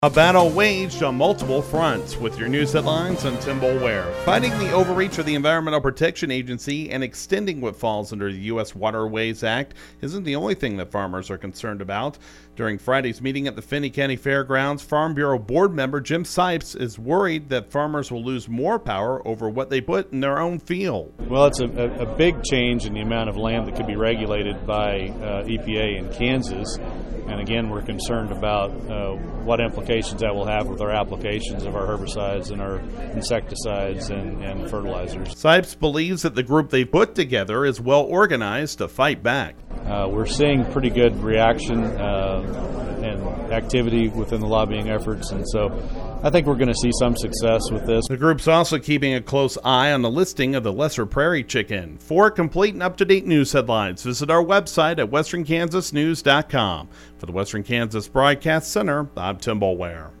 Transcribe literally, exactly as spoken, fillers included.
A battle waged on multiple fronts. With your news headlines, I'm Tim Boulware. Fighting the overreach of the Environmental Protection Agency and extending what falls under the U S Waterways Act isn't the only thing that farmers are concerned about. During Friday's meeting at the Finney County Fairgrounds, Farm Bureau board member Jim Sipes is worried that farmers will lose more power over what they put in their own field. Well, it's a, a, a big change in the amount of land that could be regulated by uh, E P A in Kansas. And again, we're concerned about uh, what implications that will have with our applications of our herbicides and our insecticides and, and fertilizers. Sipes believes that the group they put together is well organized to fight back. Uh, we're seeing pretty good reaction uh, and activity within the lobbying efforts, and so I think we're going to see some success with this. The group's also keeping a close eye on the listing of the lesser prairie chicken. For complete and up-to-date news headlines, visit our website at western kansas news dot com. For the Western Kansas Broadcast Center, I'm Tim Boulware.